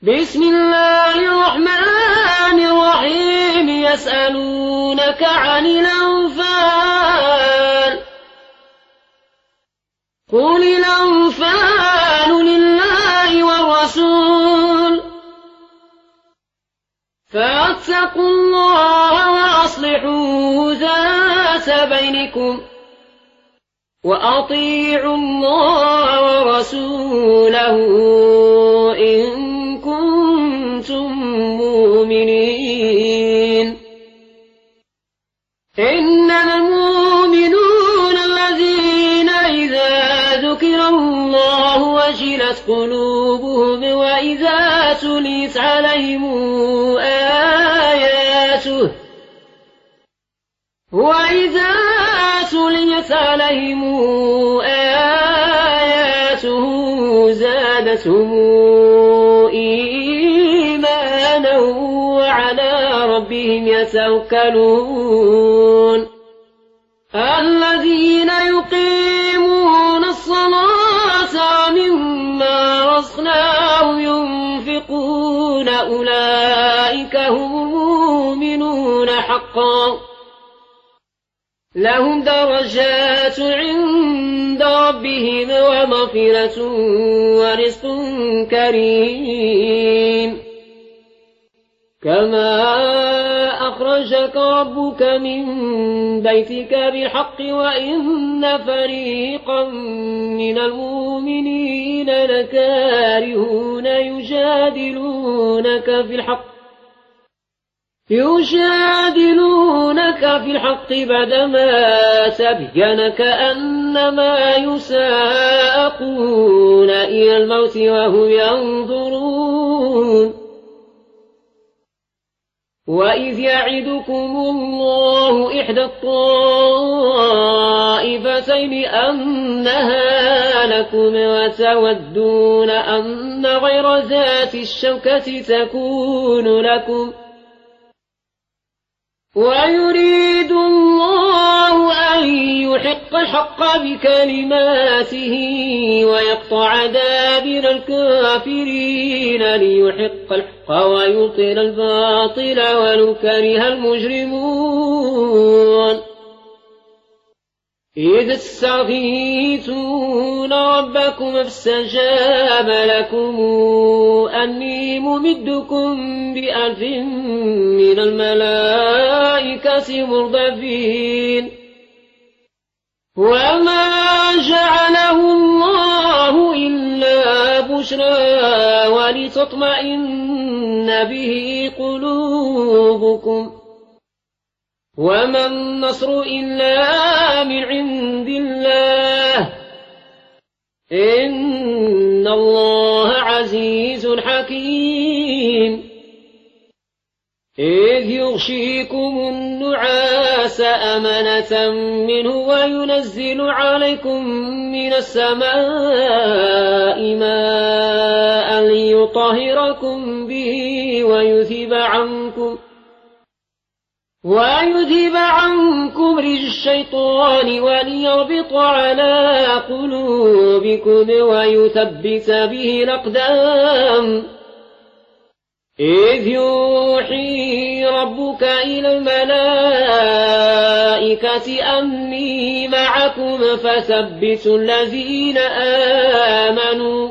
بسم الله الرحمن الرحيم يسألونك عن الأنفال قل الأنفال لله والرسول فاتقوا الله وأصلحوا ذات بينكم وأطيعوا الله ورسوله إن كنتم مؤمنين إنما المؤمنون الذين إذا ذكر الله وجلت قلوبهم وإذا تليت عليهم آياته زادتهم إيمانا وعلى ربهم يتوكلون الذين يقيمون الصلاة ومما رزقناهم ينفقون أولئك هم المؤمنون حقا لهم درجات عند ربهم ومغفرة ورزق كريم كما أخرجك ربك من بيتك بالحق وإن فريقا من المؤمنين لكارهون يجادلونك في الحق بعدما تبين كأنما يساقون إلى الموت وهم ينظرون وإذ يعدكم الله إحدى الطائفتين أنها لكم وتودون أن غير ذات الشوكة تكون لكم ويريد الله أن يحق الحق بكلماته ويقطع دابر الكافرين ليحق الحق ويبطل الباطل ولو كره المجرمون إذ استغيثون ربكم فاستجاب لكم أني ممدكم ب1000 من الملائكة مردفين وما جعله الله إلا بشرى ولتطمئن به قلوبكم وما النصر إلا من عند الله إن الله عزيز حكيم إذ يغشيكم النعاس أمنة منه وينزل عليكم من السماء ماء ليطهركم به ويذهب عنكم رجز الشيطان وليربط على قلوبكم ويثبت به الأقدام إذ يوحي ربك إلى الملائكة أني معكم فثبتوا الذين آمنوا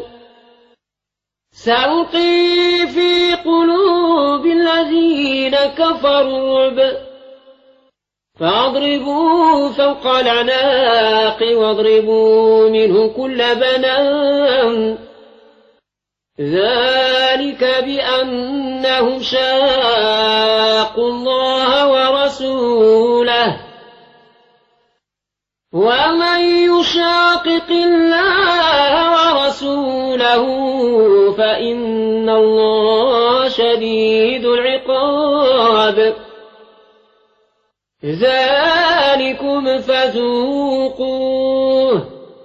سألقي في قلوب الذين كفروا الرعب فاضربوا فوق الأعناق واضربوا منه كل بنان ذلك بأنهم شاقوا الله ورسوله ومن يشاقق الله ورسوله فإن الله شديد العقاب ذلكم فذوقوه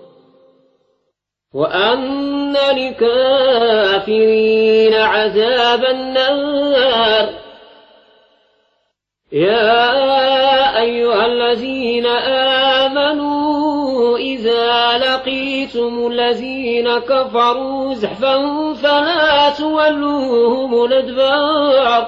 وأن للكافرين عذاب النار يا أيها الذين آمنوا إذا لقيتم الذين كفروا زحفا فلا تولوهم الأدبار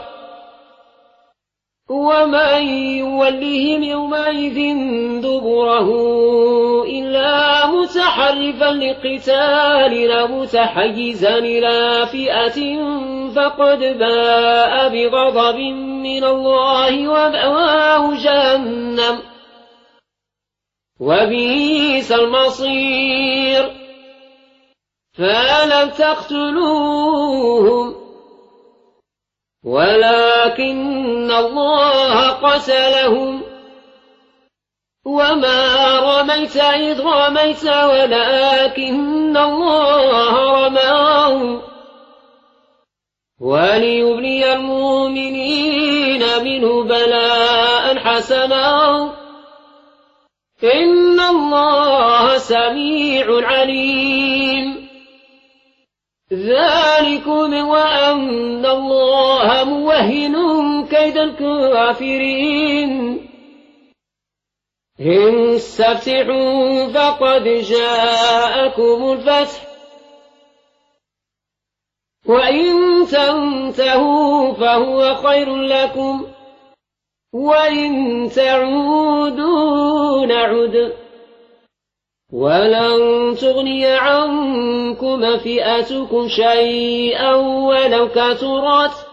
ومن يولهم يومئذ دبره إلا متحرفا لقتال أو متحيزا إلى فئة فقد باء بغضب من الله ومأواه جهنم وبئس المصير فلم تقتلوهم ولكن الله قتلهم وما رميت إذ رميت ولكن الله رماه وليبلي المؤمنين منه بلاء حسنا إن الله سميع عليم ذلكم وأن الله موهن كيد الكافرين إن استفتحوا فقد جاءكم الفتح وإن تنتهوا فهو خير لكم وإن تعودوا نعد ولن تغني عنكم فئتكم شيئا ولو كثرت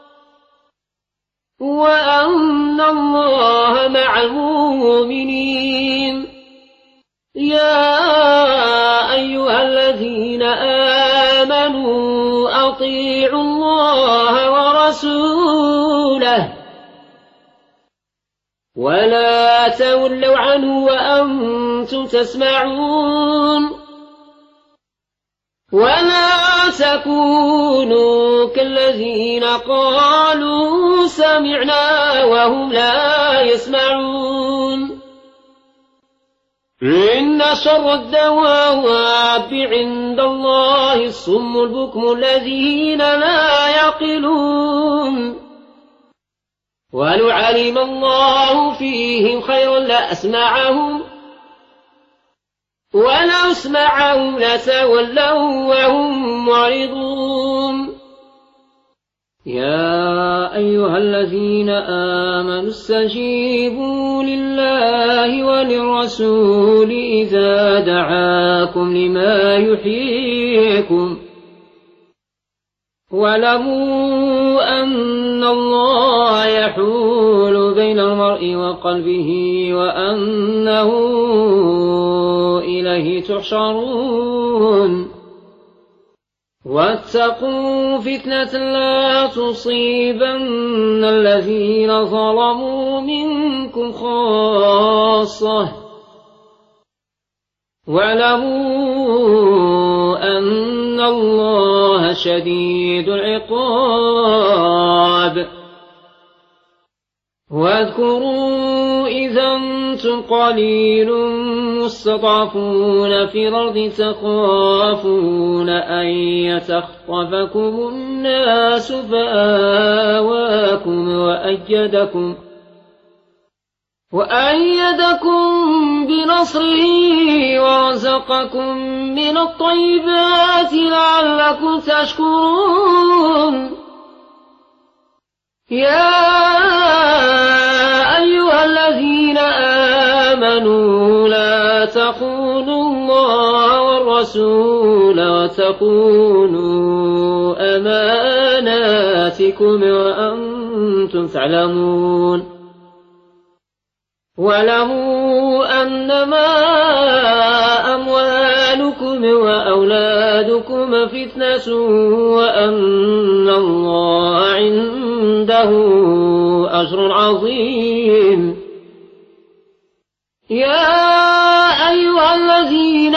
وأن الله مع المؤمنين يا أيها الذين آمنوا أطيعوا الله ورسوله ولا تولوا عنه وأنتم تسمعون ولا تكونوا كالذين قالوا سمعنا وهم لا يسمعون إن شر الدواب عند الله الصم البكم الذين لا يعقلون ولو علم الله فيهم خيرا لأسمعهم ولو اسمعهم لتولوا وهم معرضون يا أيها الذين آمنوا استجيبوا لله وللرسول إذا دعاكم لما يحييكم واعلموا أن الله يحول بين المرء وقلبه وأنه إليه تحشرون واتقوا فتنة لا تصيبن الذين ظلموا منكم خاصة واعلموا أن الله شديد العقاب واذكروا إذا أنتم قليل مستضعفون في الأرض تخافون أن يتخطفكم الناس فآواكم وأيدكم بنصره ورزقكم من الطيبات لعلكم تشكرون يا أيها الذين آمنوا لا تخونوا الله والرسول وتخونوا أماناتكم وأنتم تعلمون واعلموا أنما أموالكم وأولادكم فتنة وأن الله عنده أجر عظيم يا أيها الذين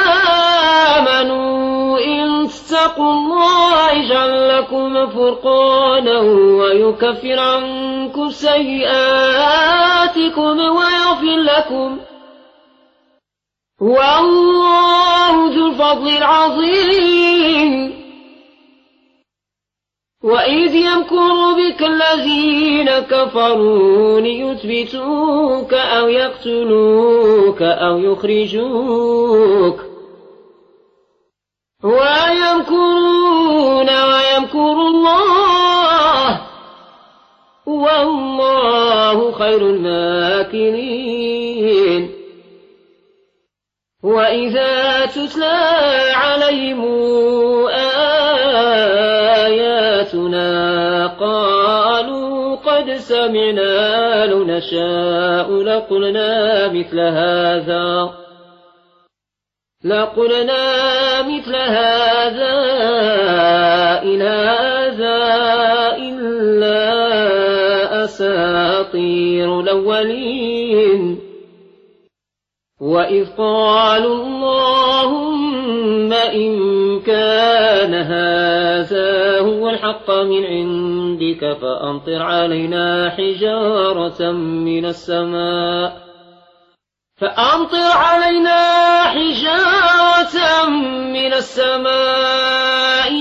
آمنوا إن اتقوا الله يجعل لكم فرقانا ويكفر عنكم سيئاتكم ويغفر لكم والله ذو الفضل العظيم وإذ يمكر بك الذين كفروا ليثبتوك أو يقتلوك أو يخرجوك ويمكرون ويمكر الله والله خير الماكرين وإذا تتلى عليهم آياتنا قالوا قد سمعنا لو نشاء لقلنا مثل هذا إن هذا إلا أساطير الأولين وإذ قالوا اللهم إن كان هذا هو الحق من عندك فأمطر علينا حجارة من السماء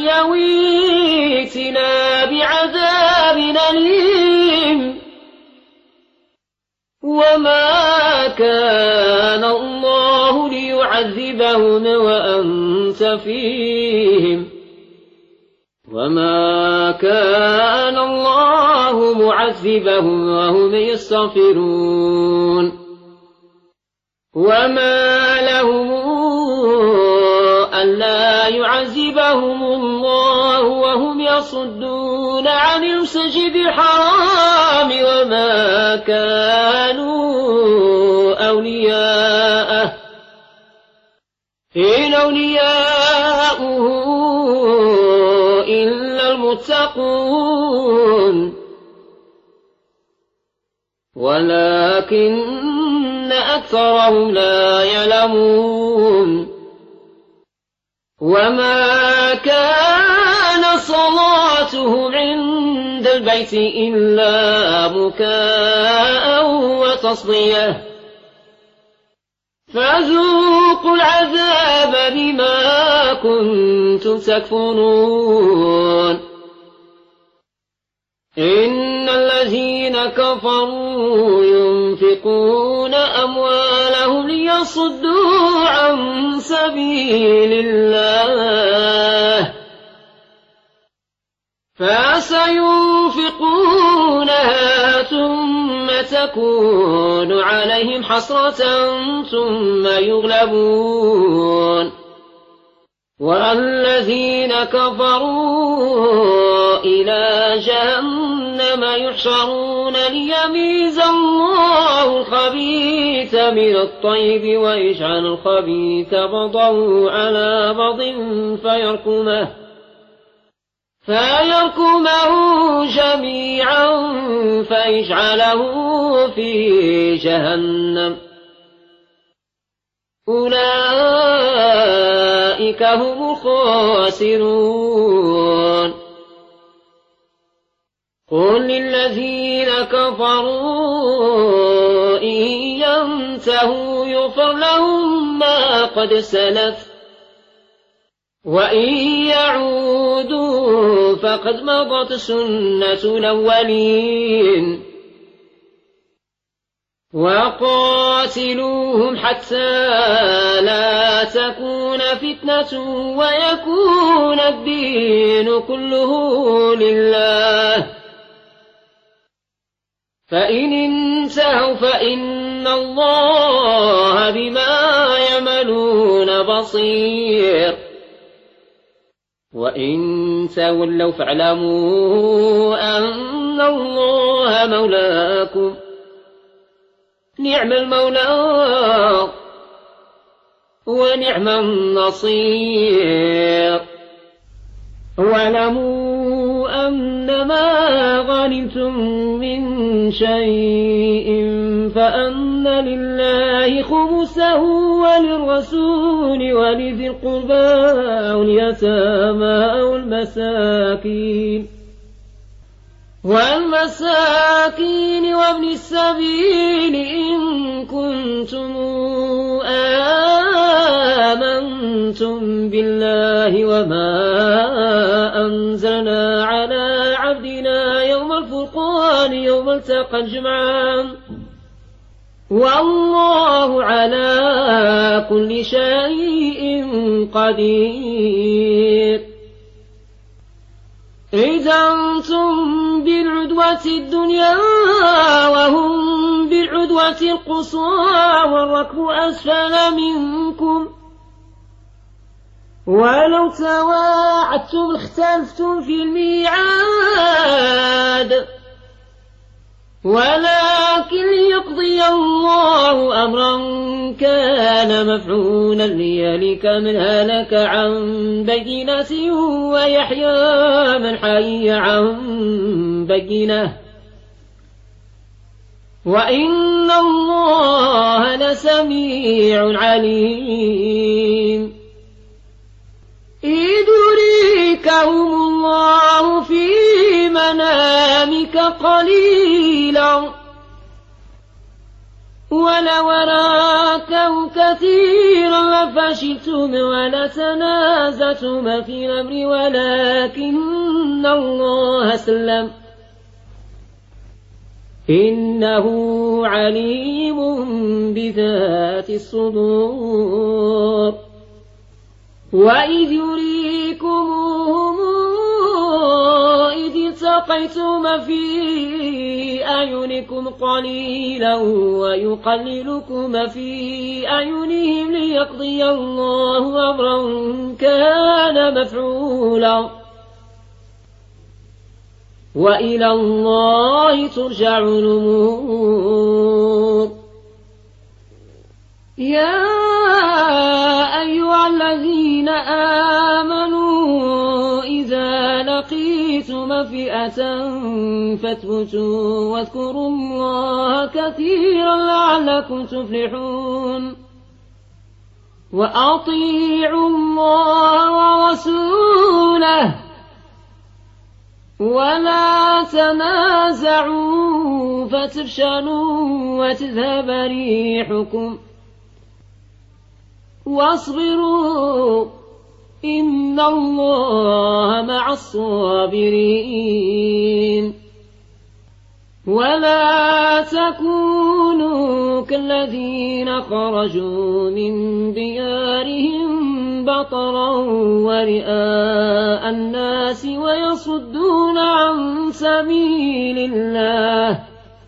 يويتنا بعذاب أليم وما كان الله ليعذبهم وأنت فيهم وما كان الله معذبهم وهم يستغفرون وما لهم ألا يعذبهم الله وهم يصدون عن المسجد الحرام وما كانوا أولياءه إن أولياؤه إلا المتقون ولكن أكثرهم لا يعلمون وما كان صلاتهم عند البيت إلا بكاء وتصدية فذوقوا العذاب بما كنتم تكفرون إن الذين كفروا ينفقون أموالهم ليصدوا عن سبيل الله فسينفقونها ثم تكون عليهم حسرة ثم يغلبون والذين كفروا إلى جهنم يحشرون ليميز الله الخبيث من الطيب ويجعل الخبيث بعضه على بعض فيركمه جميعا فيجعله في جهنم أولئك هم الخاسرون قل للذين كفروا إن ينتهوا يغفر لهم ما قد سلف وإن يعودوا فقد مضت سنة الأولين وقاتلوهم حتى لا تكون فتنة ويكون الدين كله لله فإن انتهوا فإن الله بما يعملون بصير وإن تولوا فاعلموا أن الله مولاكم نعم المولى ونعم النصير واعلموا أنما غنمتم من شيء فأن لله خمسه وللرسول ولذي القربى واليتامى والمساكين وابن السبيل إن كنتم آمنتم بالله وما أنزلنا على عبدنا يوم الفرقان يوم التقى الجمعان والله على كل شيء قدير. إذا أنتم بالعدوة الدنيا وهم بالعدوة القصوى والركب أسفل منكم ولو تواعدتم اختلفتم في الميعاد ولكن ليقضي الله أمرا كان مفعولا ليهلك من هلك عن بينة ويحيى من حي عن بينة وإن الله لسميع عليم. إذ يريكهم الله في منامك قليلا ولو أراكهم كثيرا لفشلتم ولتنازعتم في الأمر ولكن الله سلم إنه عليم بذات الصدور. وإذ يريكموهم إذ التقيتم في أعينكم قليلا ويقللكم في أعينهم ليقضي الله أمرا كان مفعولا وإلى الله ترجع الأمور. يا أيها الذين آمنوا إذا لقيتم فئة فاثبتوا واذكروا الله كثيرا لعلكم تفلحون. وأطيعوا الله ورسوله ولا تنازعوا فتفشلوا وتذهب ريحكم واصبروا إن الله مع الصابرين. ولا تكونوا كالذين خرجوا من ديارهم بطرا ورئاء الناس ويصدون عن سبيل الله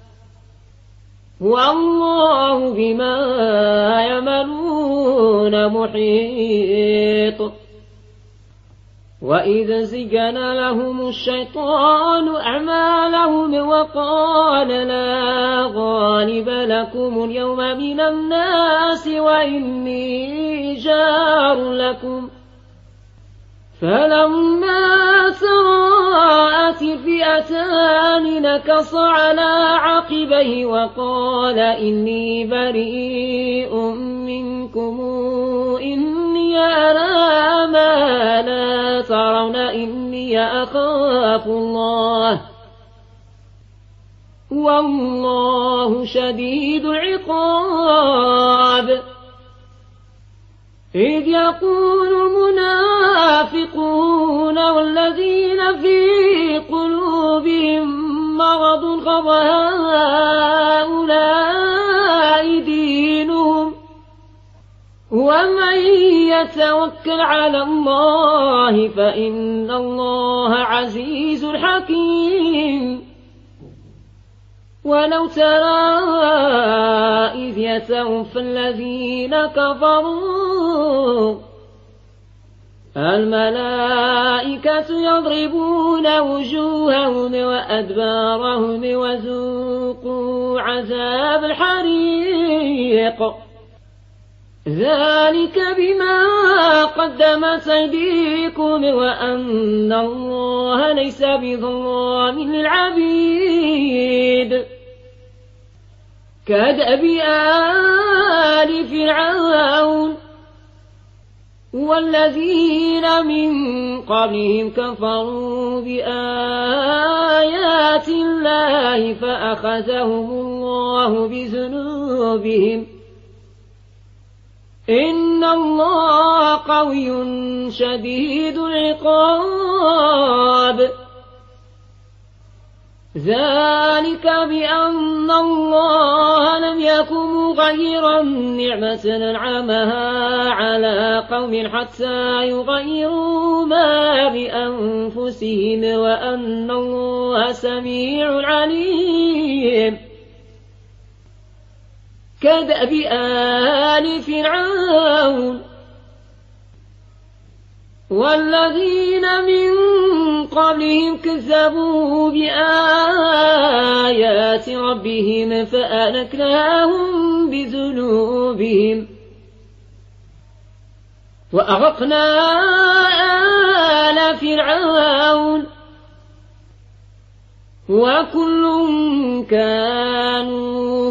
والله بما يعملون محيط. وإذا زين لهم الشيطان أعمالهم وقال لا غالب لكم اليوم من الناس وإني جار لكم فلما تراءت الفئتان نكص على عقبيه وقال إني بريء منكم إني أرى ما لا ترون إني أخاف الله والله شديد العقاب. إذ يقول المنافقون والذين في قلوبهم مرض غض هؤلاء دينهم ومن يتوكل على الله فإن الله عزيز حكيم. ولو ترى إذ يتوفى الذين كفروا الملائكة يضربون وجوههم وأدبارهم وذوقوا عذاب الحريق ذلك بما قدمت أيديكم وأن الله ليس بظلام للعبيد. كدأب آل فرعون والذين من قبلهم كفروا بآيات الله فأخذهم الله بذنوبهم إن الله قوي شديد العقاب. ذلك بأن الله لم يكن مغيرا نعمة أنعمها على قوم حتى يغيروا ما بأنفسهم وأن الله سميع عليم كدأب آل فرعون والذين من قبلهم كذبوا بآيات ربهم فأهلكناهم بذنوبهم وأغرقنا آل فرعون وكل كانوا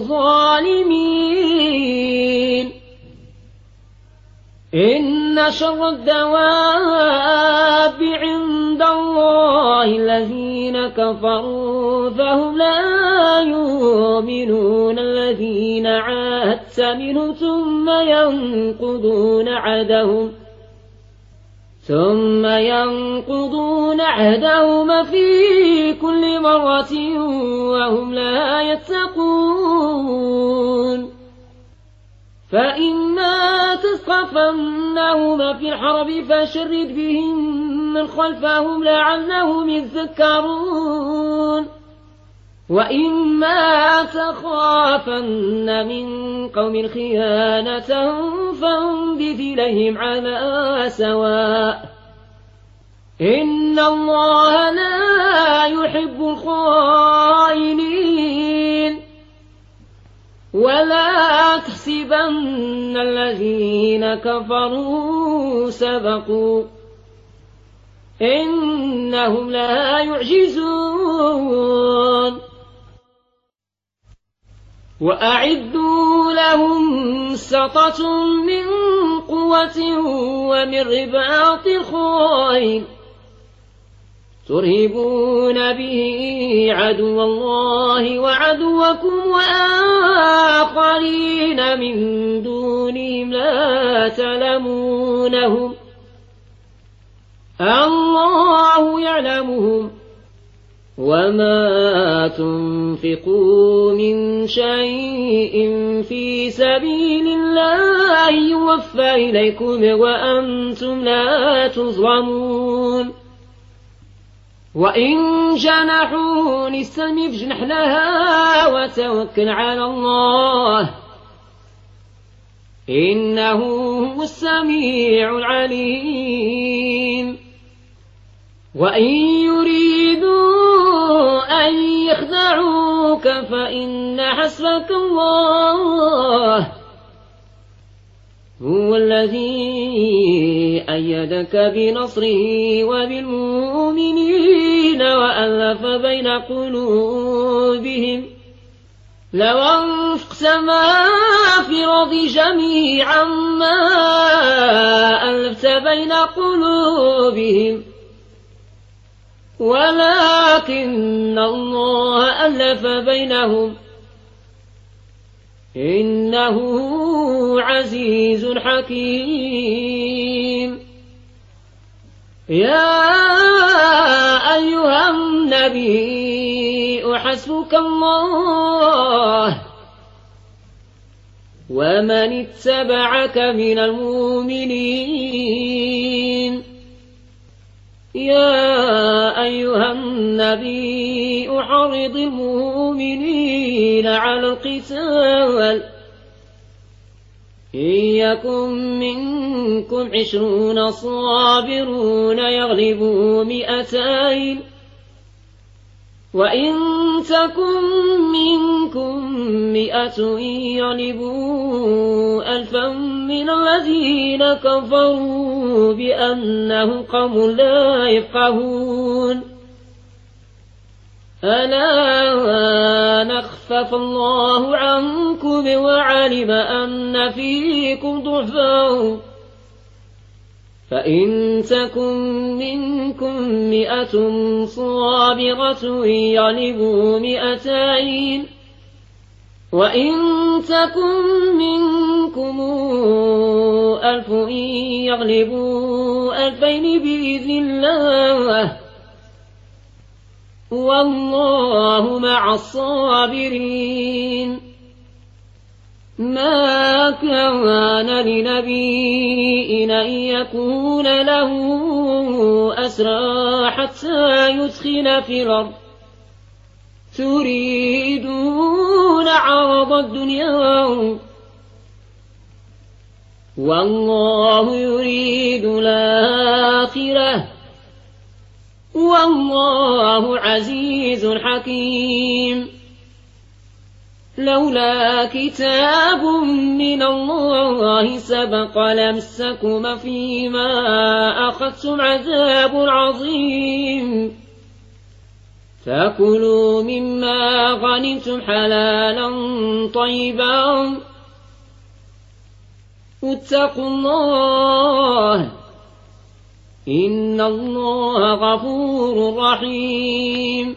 ظالمين إن شر الدواب عند الله الذين كفروا فهم لا يؤمنون الذين عاهدت منهم ثم ينقضون عهدهم في كل مرة وهم لا يتقون فإما تثقفنهم في الحرب فشرد بهم من خلفهم لعلهم يذكرون وإما تخافن من قوم خيانة فانبذ إليهم على سواء إن الله لا يحب الخائنين ولا تحسبن الذين كفروا سبقوا إنهم لا يعجزون وأعدوا لهم سطة من قوة ومن رباط الخيل ترهبون به عدو الله وعدوكم وآخرين من دونهم لا تعلمونهم الله يعلمهم وما تنفقوا من شيء في سبيل الله يوفى إليكم وأنتم لا تظلمون وإن جنحوا للسلم فاجنح لها وتوكل على الله إنه هو السميع العليم وإن يريدوا أن يخدعوك فإن حسبك الله هو الذي أيدك بنصره وبالمؤمنين وألف بين قلوبهم لو أنفقت ما في الأرض جميعا ما ألفت بين قلوبهم ولكن الله ألف بينهم إنه عزيز حكيم يا أيها النبي حسبك الله ومن اتبعك من المؤمنين يا أيها النبي أحرض المؤمنين على القتال إن يكن منكم 20 صابرون يغلبوا 200 وإن تكن منكم 100 يغلبوا 1000 من الذين كفروا بأنهم قوم لا يفقهون ألا نخفف الله عنكم وعلم أن فيكم ضعفا فإن تكن منكم 100 صابرة يغلبوا 200 وإن تكن منكم 1000 يغلبوا 2000 بإذن الله والله مع الصابرين. ما كان لنبي أن يكون له أسرى حتى يثخن في الأرض تريدون عرض الدنيا والله يريد الآخرة والله عزيز حكيم. لولا كتاب من الله سبق لمسكم فيما أخذتم عذاب عظيم. فكلوا مما غنمتم حلالا طيبا واتقوا الله إن الله غفور رحيم.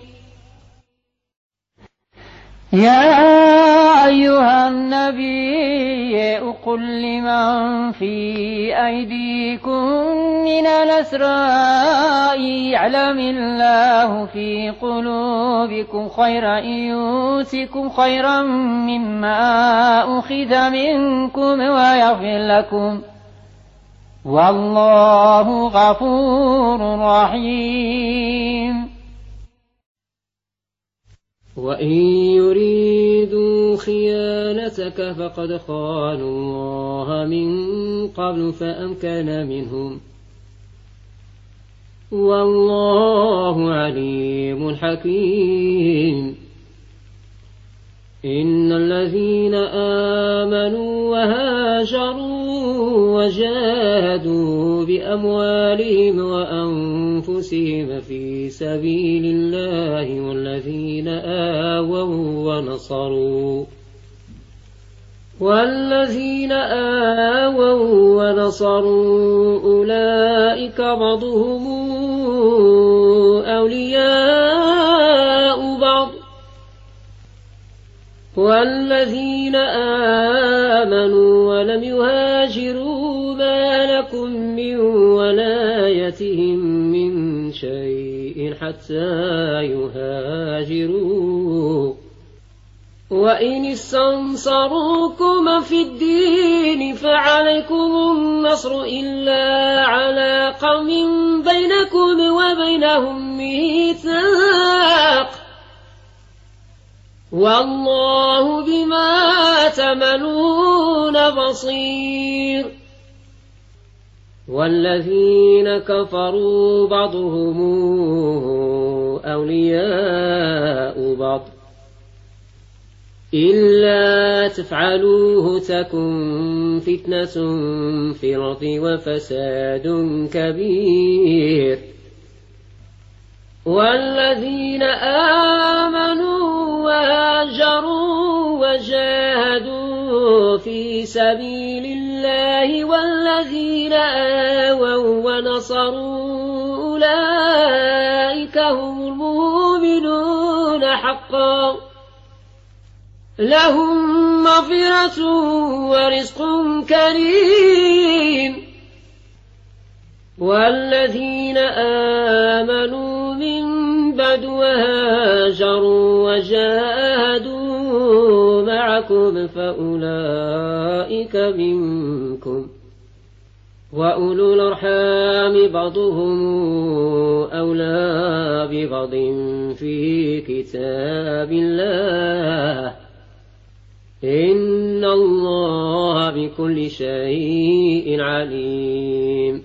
يا أيها النبي قل لمن في أيديكم من الأسرى يعلم الله في قلوبكم خيرا يؤتكم خيرا مما أخذ منكم ويغفر لكم والله غفور رحيم. وإن يريدوا خيانتك فقد خانوا الله من قبل فأمكن منهم والله عليم حكيم. إن الذين آمنوا وهاجروا وجاهدوا بأموالهم وأنفسهم في سبيل الله والذين آووا ونصروا أولئك بعضهم أولياء بعض والذين آمنوا ولم يهاجروا ما لكم من ولايتهم من شيء حتى يهاجروا. وإن استنصروكم في الدين فعليكم النصر إلا على قوم بينكم وبينهم ميثاق والله بما تعملون بصير. والذين كفروا بعضهم أولياء بعض إلا تفعلوه تكن فتنة في الأرض وفساد كبير. والذين آمنوا وهاجروا وجاهدوا في سبيل الله والذين آووا ونصروا أولئك هم المؤمنون حقا لهم مغفرة ورزق كريم. والذين آمنوا من بعد وهاجروا وجاهدوا معكم فأولئك منكم وأولو الأرحام بعضهم أولى ببعض في كتاب الله إن الله بكل شيء عليم.